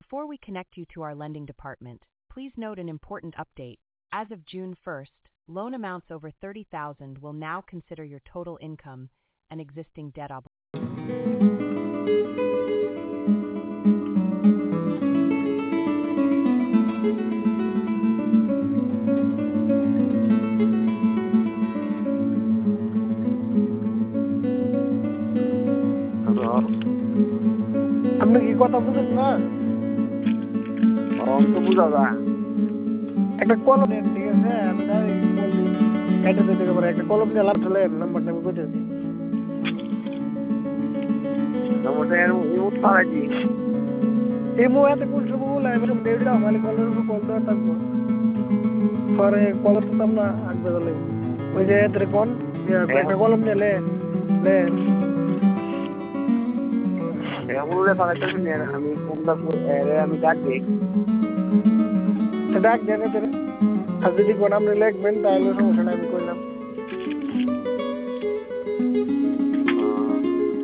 Before we connect you to our lending department, please note an important update. As of June 1st, loan amounts over 30,000 will now consider your total income and existing debt obligations. আপনি কি কথা বুঝেন না? তো বুঝা যায়। একটা কলম নেন, ঠিক আছে? আমি কেটে দিতে পারে একটা কলম দিয়ে লাভ চলে নাম্বারটা আমি কইতেছি। এই মুহূর্তে কোন সময় লাইভে দেড়টা খালি কলের উপর কল দেওয়া থাকবো, পরে কল করতাম না আগবে গেলে ওই যে এদের কোন একটা কলম নিয়ে লে আমি ডাক দিই, ডাক দেন। আর যদি কোন আপনি লিখবেন তাহলে সমস্যা নাই, আমি করলাম।